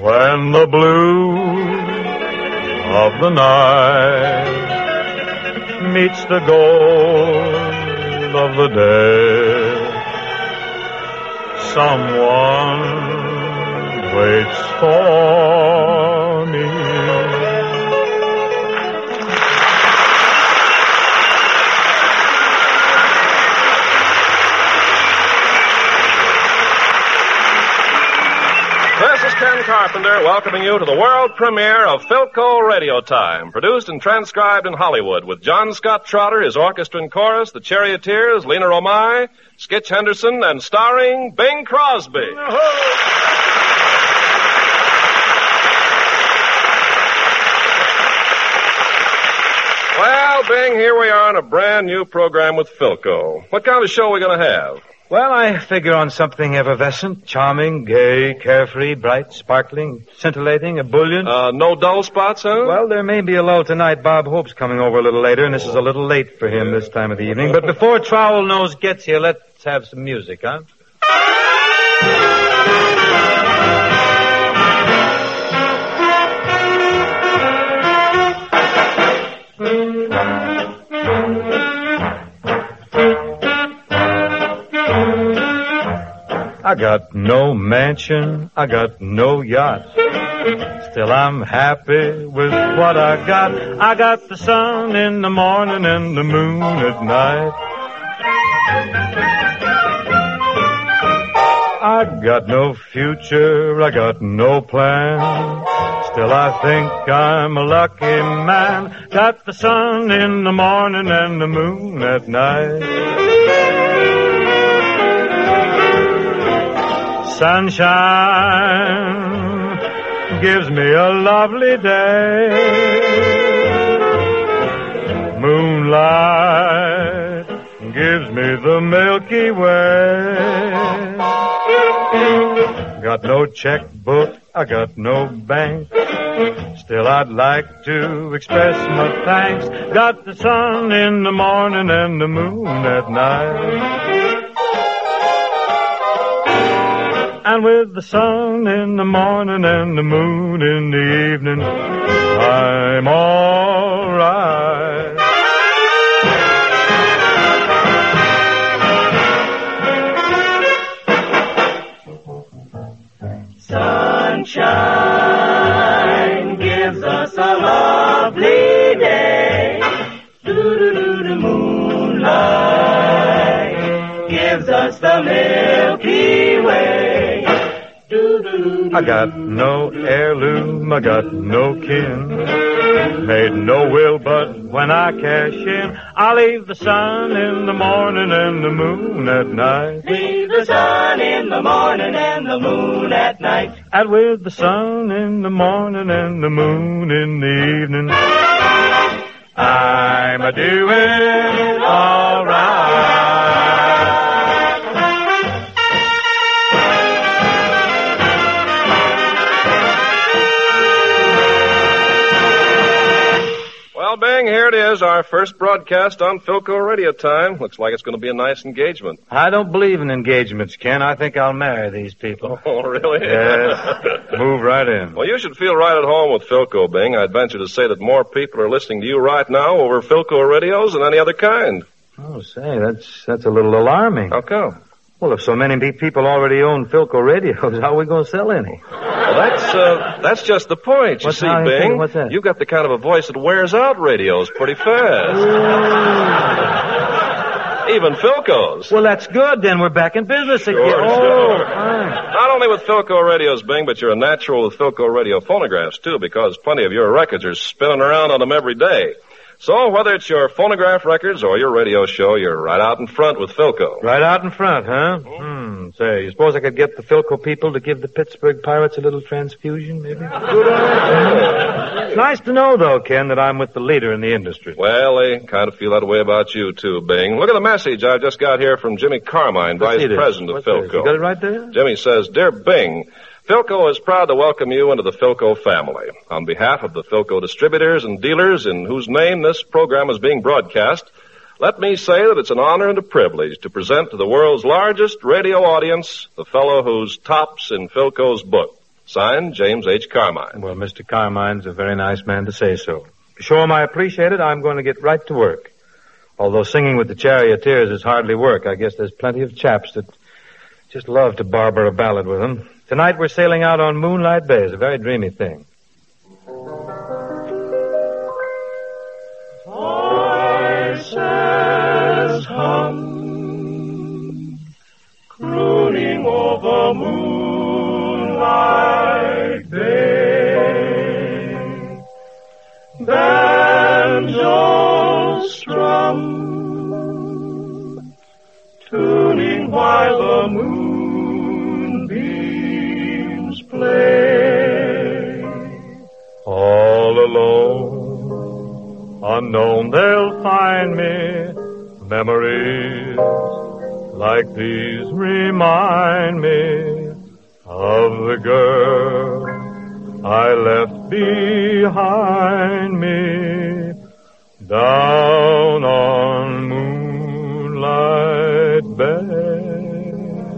When the blue of the night meets the gold of the day, someone waits for me. This is Ken Carpenter welcoming you to the world premiere of Philco Radio Time, produced and transcribed in Hollywood with John Scott Trotter, his orchestra and chorus, the Charioteers, Lena Romay, Skitch Henderson, and starring Bing Crosby. Well, Bing, here we are on a brand new program with Philco. What kind of show are we going to have? Well, I figure on something effervescent, charming, gay, carefree, bright, sparkling, scintillating, ebullient. No dull spots, huh? Well, there may be a lull tonight. Bob Hope's coming over a little later, and this is a little late for him this time of the evening. But before Trowel Nose gets here, let's have some music, huh? I got no mansion, I got no yacht. Still I'm happy with what I got. I got the sun in the morning and the moon at night. I got no future, I got no plan. Still I think I'm a lucky man. Got the sun in the morning and the moon at night. Sunshine gives me a lovely day. Moonlight gives me the Milky Way. Got no checkbook, I got no bank. Still I'd like to express my thanks. Got the sun in the morning and the moon at night. And with the sun in the morning and the moon in the evening, I'm all right. Sunshine gives us a lovely day. Doo-doo-doo-doo, moonlight gives us the Milky Way. I got no heirloom, I got no kin. Made no will, but when I cash in, I leave the sun in the morning and the moon at night. Leave the sun in the morning and the moon at night. And with the sun in the morning and the moon in the evening, I'm a-doing all right. Well, Bing, here it is, our first broadcast on Philco Radio Time. Looks like it's going to be a nice engagement. I don't believe in engagements, Ken. I think I'll marry these people. Oh, really? Yes. Move right in. Well, you should feel right at home with Philco, Bing. I'd venture to say that more people are listening to you right now over Philco radios than any other kind. Oh, say, that's a little alarming. How come? Well, if so many people already own Philco radios, how are we going to sell any? Well, that's just the point, you see, Bing. What's that? You've got the kind of a voice that wears out radios pretty fast. Even Philco's. Well, that's good, then. We're back in business again. Sure. Fine. Not only with Philco radios, Bing, but you're a natural with Philco radio phonographs, too, because plenty of your records are spinning around on them every day. So whether it's your phonograph records or your radio show, you're right out in front with Philco. Right out in front, huh? Say, you suppose I could get the Philco people to give the Pittsburgh Pirates a little transfusion, maybe? Good idea. It's nice to know, though, Ken, that I'm with the leader in the industry. Well, they kind of feel that way about you, too, Bing. Look at the message I just got here from Jimmy Carmine, Vice President of Philco. You got it right there? Jimmy says, Dear Bing, Philco is proud to welcome you into the Philco family. On behalf of the Philco distributors and dealers in whose name this program is being broadcast, let me say that it's an honor and a privilege to present to the world's largest radio audience the fellow who's tops in Philco's book, Signed, James H. Carmine. Well, Mr. Carmine's a very nice man to say so. To show him I appreciate it, I'm going to get right to work. Although singing with the Charioteers is hardly work, I guess there's plenty of chaps that just love to barber a ballad with them. Tonight we're sailing out on Moonlight Bay. It's a very dreamy thing. Voices hum, crooning over Moonlight Bay. Banjos strum, tuning while the moonbeams play. All alone, unknown, they'll find me. Memories like these remind me of the girl I left behind me down on Moonlight Bay.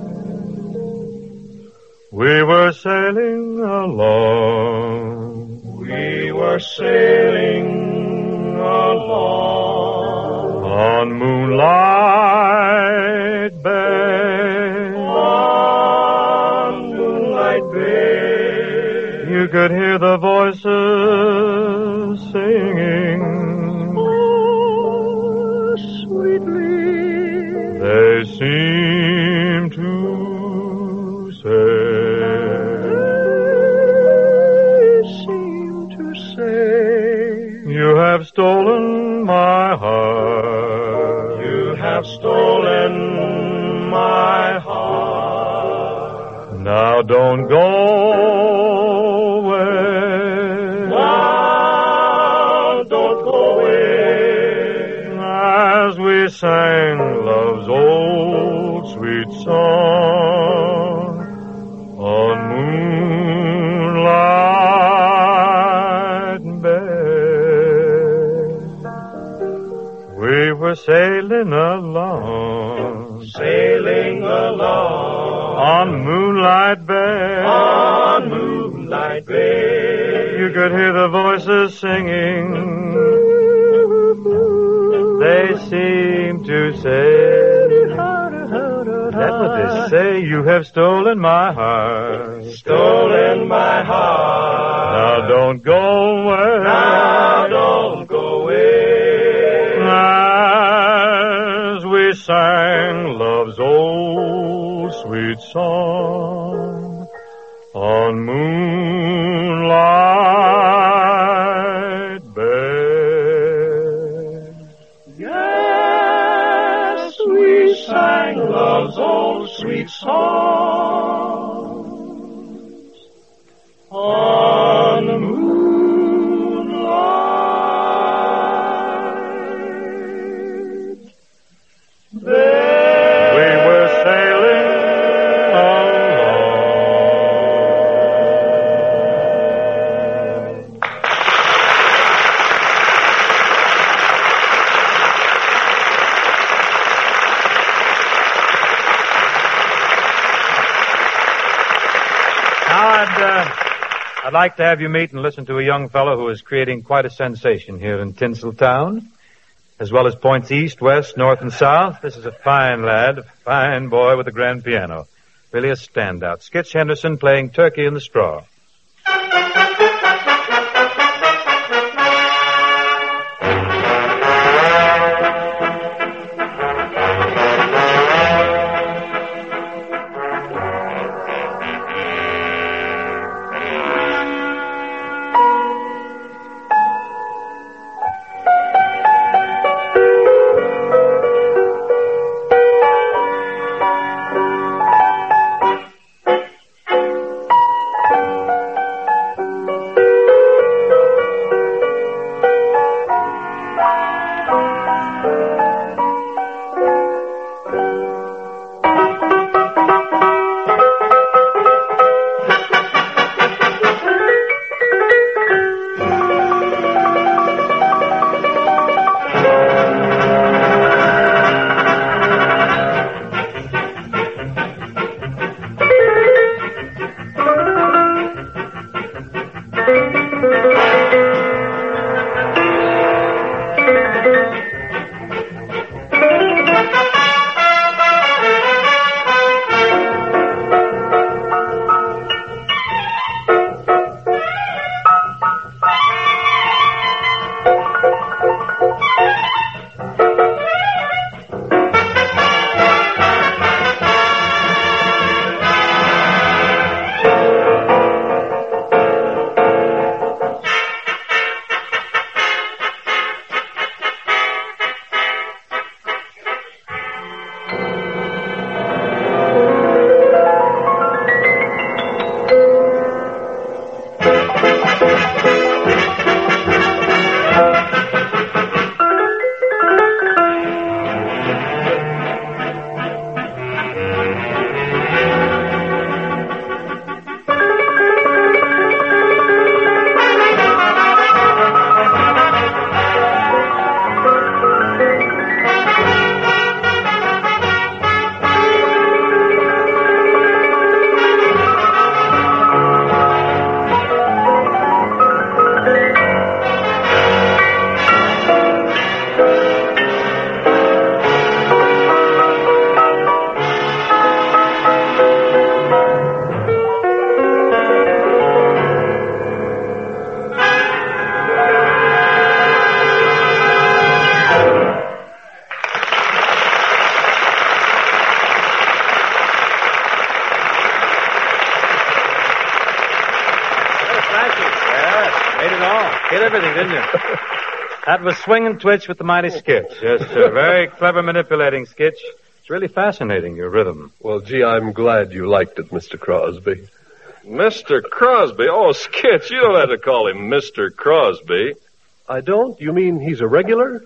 We were sailing along. We were sailing along On Moonlight Bay. on Moonlight Bay. You could hear the voices singing. Oh, sweetly. They seem to say, They seem to say, you have stolen my heart. you have stolen my heart. Now don't go away. Now don't go away. As we sang love's old sweet song on Moonlight Bay. We were sailing along Sailing along on Moonlight Bay. on Moonlight Bay. You could hear the voices singing. They seem to say, that's what they say, you have stolen my heart. Stolen my heart. Now don't go away. Now don't go away. As we sang love's old sweet song on Moonlight Bay. Yes, we sang love's old sweet songs on Moonlight Bay. We were sailing along. Now I'd like to have you meet and listen to a young fellow who is creating quite a sensation here in Tinseltown, as well as points east, west, north, and south. This is a fine lad, a fine boy with a grand piano. Really a standout. Skitch Henderson playing Turkey in the Straw. Hit everything, didn't you? That was Swing and Twitch with the Mighty Skitch. Yes, sir. Very clever manipulating skitch. It's really fascinating, your rhythm. Well, gee, I'm glad you liked it, Mr. Crosby. Mr. Crosby? Oh, Skitch, you don't have to call him Mr. Crosby. I don't? You mean he's a regular?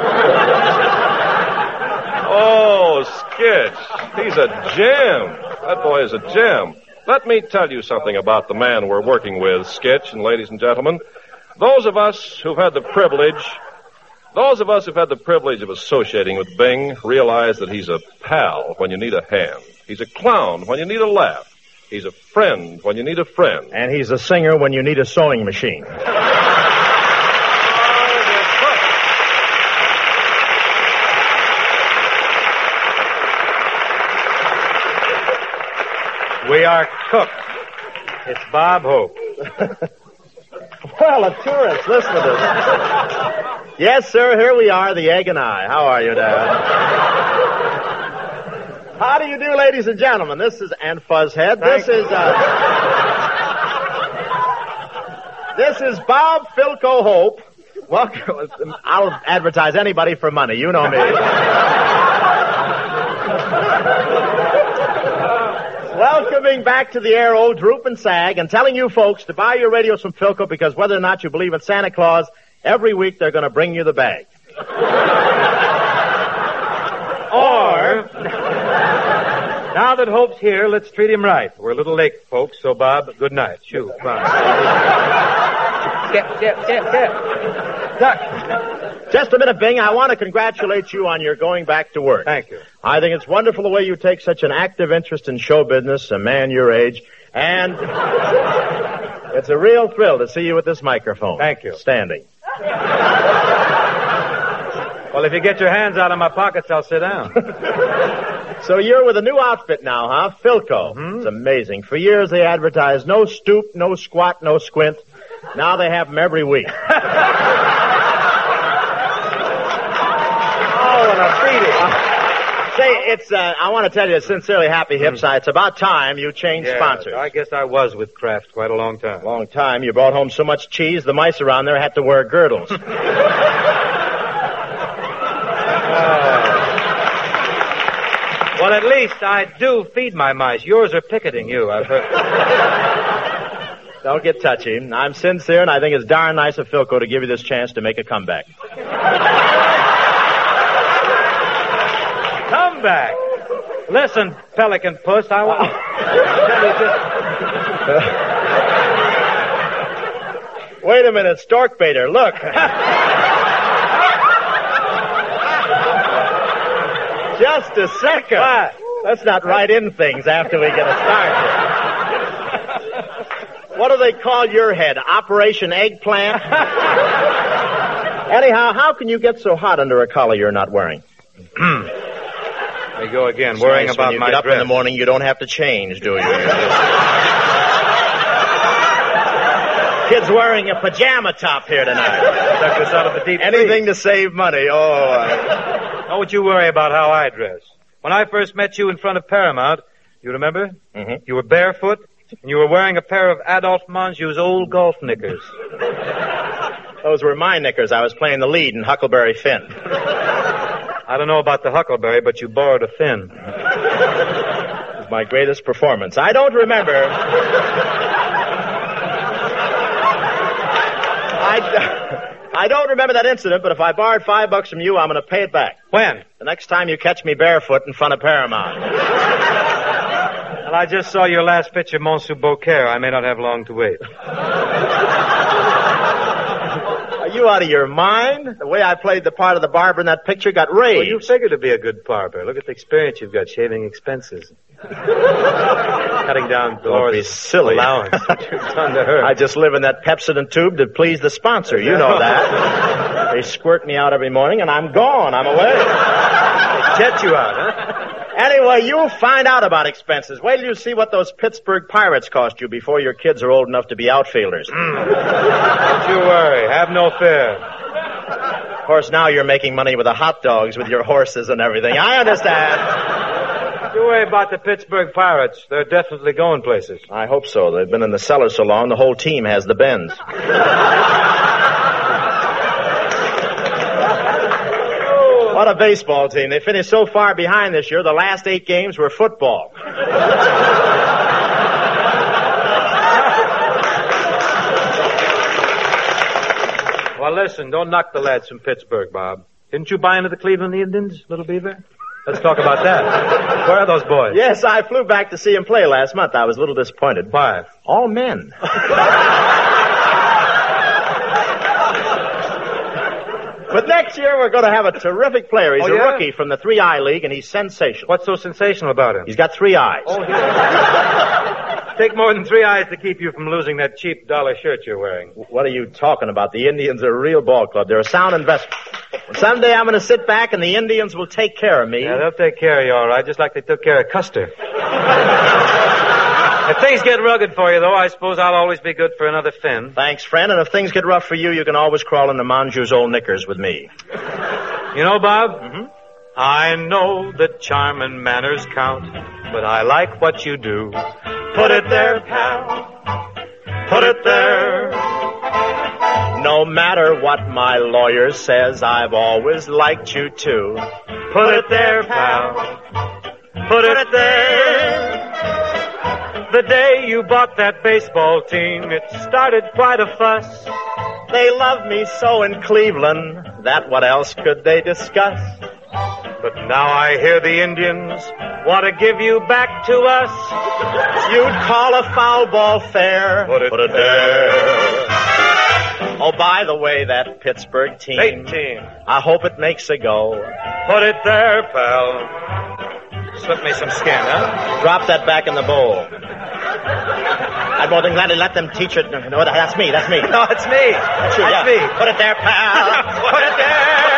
Oh, Skitch. He's a gem. That boy is a gem. Let me tell you something about the man we're working with, Skitch, and ladies and gentlemen. Those of us who've had the privilege of associating with Bing realize that he's a pal when you need a hand. He's a clown when you need a laugh. He's a friend when you need a friend. And he's a singer when you need a sewing machine. We are cooked. It's Bob Hope. Well, a tourist, listen to this. Yes, sir, here we are, the Egg and I. How are you, Dad? How do you do, ladies and gentlemen? This is and Fuzzhead. This is Bob Philco Hope. Welcome. I'll advertise anybody for money. You know me. Welcoming back to the air old Droop and Sag and telling you folks to buy your radios from Philco because whether or not you believe in Santa Claus, every week they're going to bring you the bag. Or, now that Hope's here, let's treat him right. We're a little late, folks, so Bob, good night. Shoo, come on. Duck. Just a minute, Bing. I want to congratulate you on your going back to work. Thank you. I think it's wonderful the way you take such an active interest in show business, a man your age, and it's a real thrill to see you with this microphone. Thank you. Standing. Well, if you get your hands out of my pockets, I'll sit down. So you're with a new outfit now, huh? Philco. Mm-hmm. It's amazing. For years they advertised no stoop, no squat, no squint. Now they have them every week. Oh, and a beating. Say, I want to tell you, sincerely happy hips. It's about time you changed sponsors. I guess I was with Kraft quite a long time. Long time. You brought home so much cheese, the mice around there had to wear girdles. Well, at least I do feed my mice. Yours are picketing you, I've heard. Don't get touchy. I'm sincere, and I think it's darn nice of Philco to give you this chance to make a comeback. Comeback? Listen, Pelican Puss, I want to tell you Wait a minute, Stork Baiter, look. Just a second. What? Let's not write in things after we get a start. What do they call your head? Operation Eggplant? Anyhow, how can you get so hot under a collar you're not wearing? There you go again, worrying nice about when you my get up dress. in the morning, you don't have to change, do you? Kid's wearing a pajama top here tonight. Took us out of the deep Anything to save money. How would you worry about how I dress? When I first met you in front of Paramount, you remember? Mm-hmm. You were barefoot, and you were wearing a pair of Adolphe Manjou's old golf knickers. Those were my knickers. I was playing the lead in Huckleberry Finn. I don't know about the Huckleberry, but you borrowed a Finn. It was my greatest performance. I don't remember. I don't remember that incident, but if I borrowed $5 from you, I'm going to pay it back. When? The next time you catch me barefoot in front of Paramount. Well, I just saw your last picture, Monsieur Beaucaire. I may not have long to wait. Are you out of your mind? The way I played the part of the barber in that picture got Well, raised. you figure to be a good barber. Look at the experience you've got, shaving expenses. Cutting down Don't be Dolores' silly. allowance. What you've done to her. I just live in that Pepsodent tube to please the sponsor. You know that. They squirt me out every morning, and I'm gone. I'm away. Get you out, huh? Anyway, you'll find out about expenses. Wait till you see what those Pittsburgh Pirates cost you before your kids are old enough to be outfielders. Don't you worry. Have no fear. Of course, now you're making money with the hot dogs with your horses and everything. I understand. Don't you worry about the Pittsburgh Pirates. They're definitely going places. I hope so. They've been in the cellar so long, the whole team has the bends. What a baseball team. They finished so far behind this year, the last 8 games were football. Well, listen, don't knock the lads from Pittsburgh, Bob. Didn't you buy into the Cleveland Indians, Little Beaver? Let's talk about that. Where are those boys? Yes, I flew back to see him play last month. I was a little disappointed. Why? All men. But next year we're going to have a terrific player. He's a rookie from the 3-Eye League, and he's sensational. What's so sensational about him? He's got 3 eyes. Oh, take more than 3 eyes to keep you from losing that cheap dollar shirt you're wearing. What are you talking about? The Indians are a real ball club. They're a sound investment. And someday I'm going to sit back, and the Indians will take care of me. Yeah, they'll take care of you all right, just like they took care of Custer. If things get rugged for you, though, I suppose I'll always be good for another Finn. Thanks, friend. And if things get rough for you, you can always crawl into Manjou's old knickers with me. You know, Bob? Mm-hmm. I know that charm and manners count, but I like what you do. Put it there, pal. Put it there. No matter what my lawyer says, I've always liked you too. Put it there, pal. Put it there. The day you bought that baseball team, it started quite a fuss. They love me so in Cleveland, that what else could they discuss? But now I hear the Indians want to give you back to us. You'd call a foul ball fair. Put it there. Oh, by the way, that Pittsburgh team. Great team. I hope it makes a go. Put it there, pal. Slip me some skin, huh? Drop that back in the bowl. I'd more than gladly let them teach it. No, that's me. No, it's me. That's me. Put it there, pal. Put it there.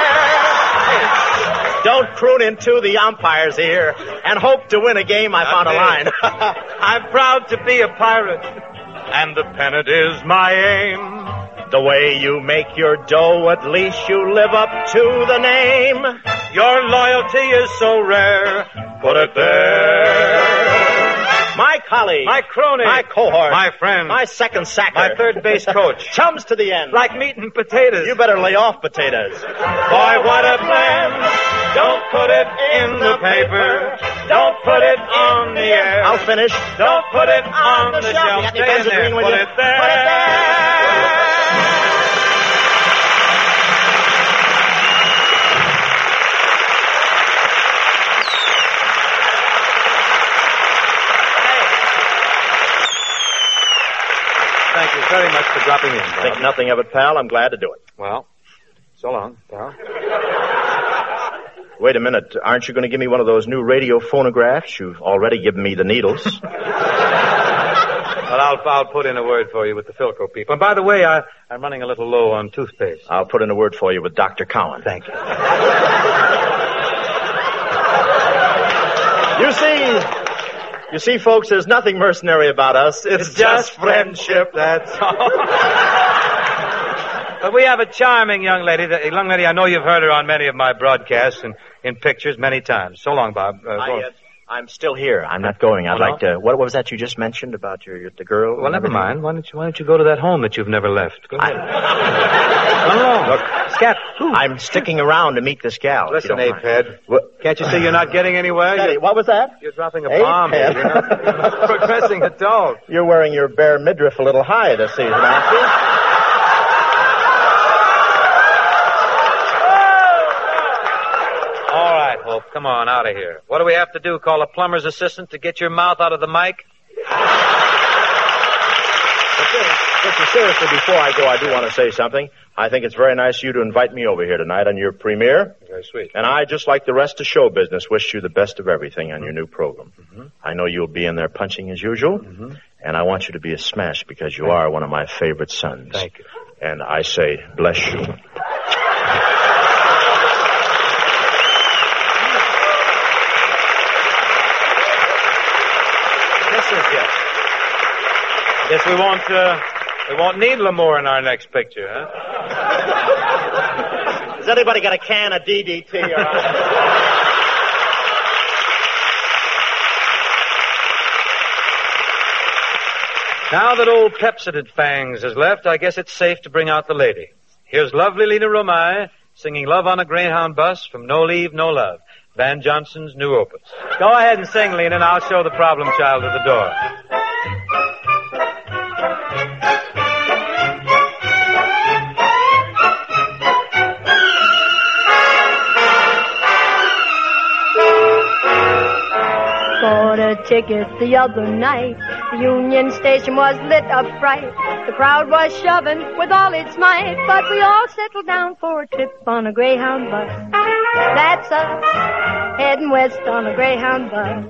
Don't croon into the umpire's ear and hope to win a game I found a line. I'm proud to be a pirate, and the pennant is my aim. The way you make your dough, at least you live up to the name. Your loyalty is so rare. Put it there. My colleague. My crony. My cohort. My friend. My second sacker. My third base coach. Chums to the end. Like meat and potatoes. You better lay off potatoes. Boy, what a plan. Don't put it in the paper. Don't put it on the air. I'll finish. Don't put it on the shelf. Stay in there. Put it there. Put it there. Thank you very much for dropping in, Bob. Think nothing of it, pal. I'm glad to do it. Well, so long, pal. Wait a minute. Aren't you going to give me one of those new radio phonographs? You've already given me the needles. Well, I'll put in a word for you with the Philco people. And by the way, I'm running a little low on toothpaste. I'll put in a word for you with Dr. Cowan. Thank you. You see, folks, there's nothing mercenary about us. It's just friendship. That's all. But we have a charming young lady. A young lady, I know you've heard her on many of my broadcasts and in pictures many times. So long, Bob. I'm still here. I'm not going. I'd like to... What was that you just mentioned about the girl? Well, never mind. Why don't you go to that home that you've never left? Go ahead. No. Look, Scat. I'm sticking around to meet this gal. Listen, Apehead. Can't you see you're not getting anywhere? Daddy, what was that? You're dropping a bomb here. You're not progressing at all. You're wearing your bare midriff a little high this season, aren't you? All right, Hope. Come on, out of here. What do we have to do? Call a plumber's assistant to get your mouth out of the mic? Listen, seriously, before I go, I do want to say something. I think it's very nice of you to invite me over here tonight on your premiere. Very sweet. And I, just like the rest of show business, wish you the best of everything on your new program. Mm-hmm. I know you'll be in there punching as usual. Mm-hmm. And I want you to be a smash because you are one of my favorite sons. Thank you. And I say, bless you. I guess we won't need L'Amour in our next picture, huh? Has anybody got a can of DDT around? Now that old Pepsodent Fangs has left, I guess it's safe to bring out the lady. Here's lovely Lena Romay singing Love on a Greyhound Bus from No Leave, No Love, Van Johnson's new opus. Go ahead and sing, Lena, and I'll show the problem child at the door. Bought a ticket the other night. The Union Station was lit up bright. The crowd was shoving with all its might, but we all settled down for a trip on a Greyhound bus. That's us, heading west on a Greyhound bus.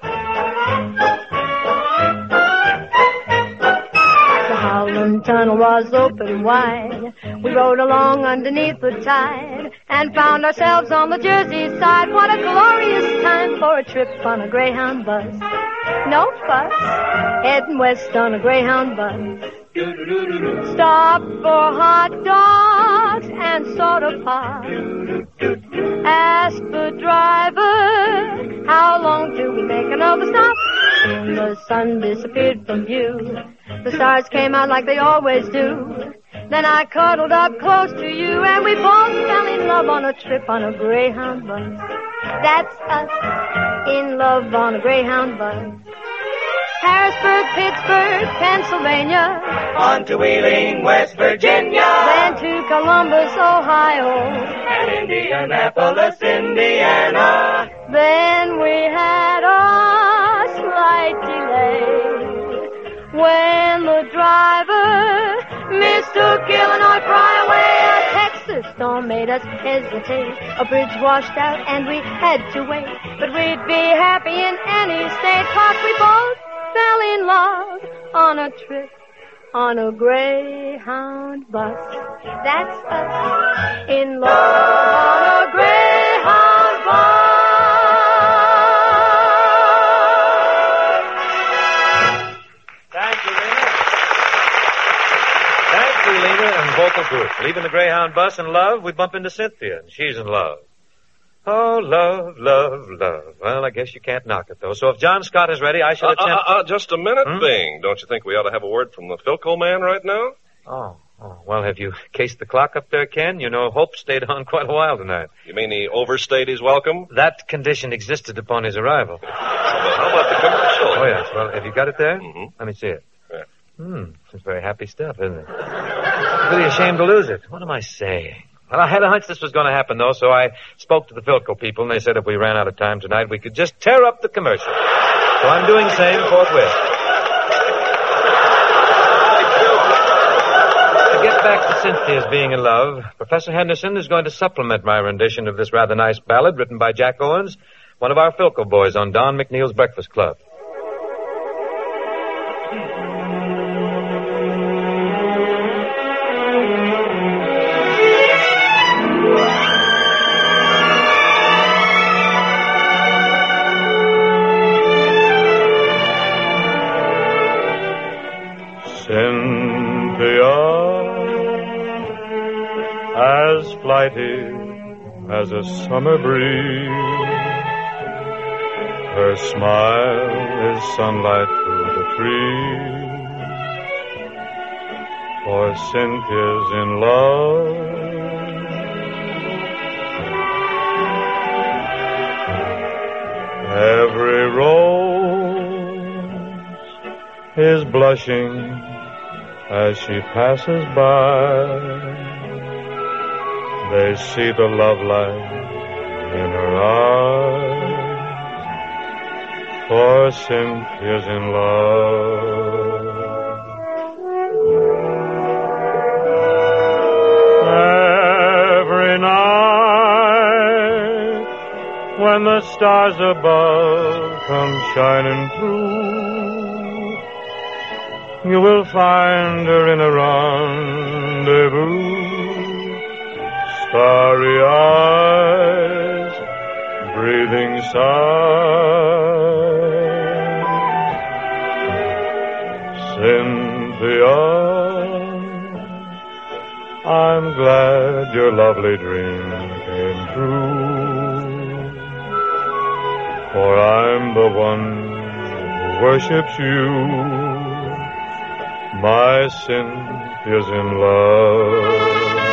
The Howland Tunnel was open wide. We rode along underneath the tide and found ourselves on the Jersey side. What a glorious time for a trip on a Greyhound bus. No fuss, heading west on a Greyhound bus. Stop for hot dogs and soda pop. Ask the driver, how long till we make another stop? The sun disappeared from view. The stars came out like they always do. Then I cuddled up close to you, and we both fell in love on a trip on a Greyhound bus. That's us, in love on a Greyhound bus. Harrisburg, Pittsburgh, Pennsylvania. On to Wheeling, West Virginia. Then to Columbus, Ohio. And Indianapolis, Indiana. Then we had a slight delay when the driver mistook Illinois Flyaway. A Texas storm made us hesitate. A bridge washed out and we had to wait. But we'd be happy in any state, 'cause we both fell in love on a trip on a Greyhound bus. That's us, in love on a Greyhound bus. Thank you, Lena. Thank you, Lena, and vocal group. Leaving the Greyhound bus in love, we bump into Cynthia, and she's in love. Oh, love, love, love. Well, I guess you can't knock it, though. So if John Scott is ready, I shall attempt... Just a minute, Bing. Don't you think we ought to have a word from the Philco man right now? Oh, well, have you cased the clock up there, Ken? You know, Hope stayed on quite a while tonight. You mean he overstayed his welcome? That condition existed upon his arrival. How about the commercial? Oh, yes. Well, have you got it there? Mm-hmm. Let me see it. Yeah. It's very happy stuff, isn't it? Really ashamed to lose it. What am I saying? Well, I had a hunch this was going to happen, though, so I spoke to the Philco people, and they said if we ran out of time tonight, we could just tear up the commercial. So I'm doing same forthwith. To get back to Cynthia's being in love, Professor Henderson is going to supplement my rendition of this rather nice ballad written by Jack Owens, one of our Philco boys on Don McNeil's Breakfast Club. Cynthia, as flighty as a summer breeze. Her smile is sunlight through the trees, for Cynthia's in love. Every rose is blushing as she passes by. They see the love light in her eyes, for Cynthia's in love. Every night when the stars above come shining through, you will find her in a rendezvous. Starry eyes, breathing sighs. Cynthia, I'm glad your lovely dream came true, for I'm the one who worships you. My Cynthia's in love.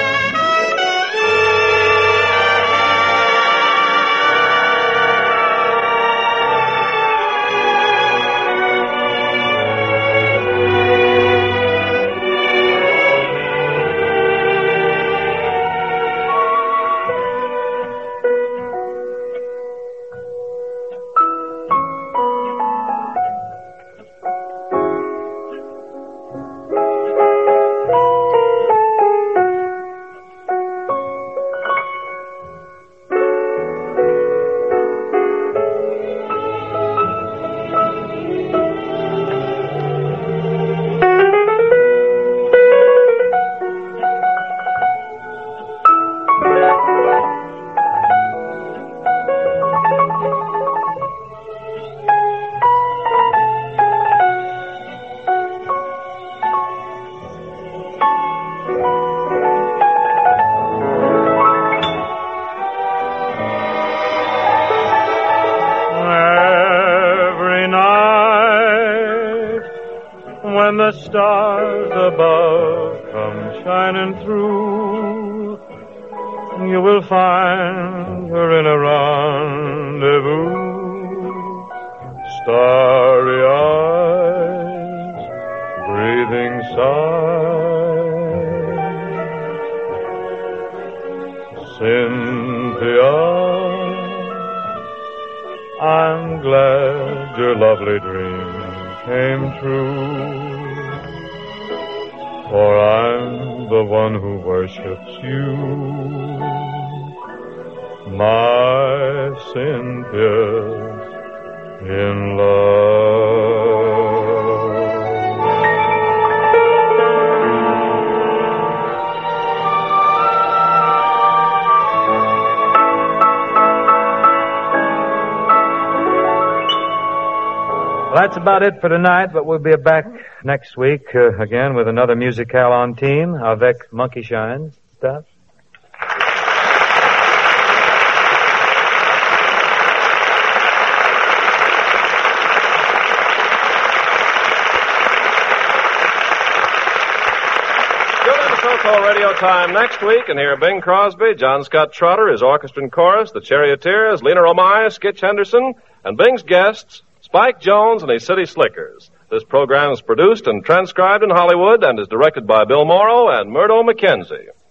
When the stars above come shining through, you will find her in a rendezvous. Starry eyes, breathing sighs. Cynthia, I'm glad your lovely dream came true, for I'm the one who worships you. My Cynthia's in love. Well, that's about it for tonight, but we'll be back next week again with another musicale on theme, avec Monkey Shine stuff. Philco Radio Time next week, and hear Bing Crosby, John Scott Trotter, his orchestra and chorus, the Charioteers, Lena Romay, Skitch Henderson, and Bing's guests, Spike Jones and his City Slickers. This program is produced and transcribed in Hollywood and is directed by Bill Morrow and Murdo McKenzie.